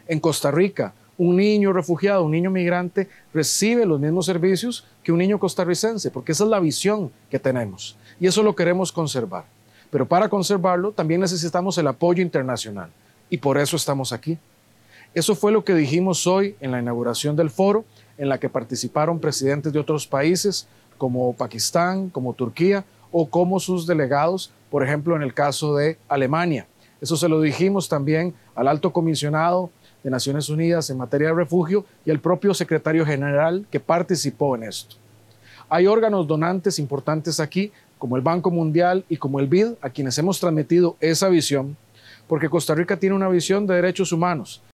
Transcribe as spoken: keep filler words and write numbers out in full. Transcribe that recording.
En Costa Rica, un niño refugiado, un niño migrante, recibe los mismos servicios que un niño costarricense, porque esa es la visión que tenemos y eso lo queremos conservar. Pero para conservarlo también necesitamos el apoyo internacional y por eso estamos aquí. Eso fue lo que dijimos hoy en la inauguración del foro, en la que participaron presidentes de otros países como Pakistán, como Turquía o como sus delegados, por ejemplo, en el caso de Alemania. Eso se lo dijimos también al alto comisionado de Naciones Unidas en materia de refugio y al propio secretario general que participó en esto. Hay órganos donantes importantes aquí, como el Banco Mundial y como el B I D, a quienes hemos transmitido esa visión, porque Costa Rica tiene una visión de derechos humanos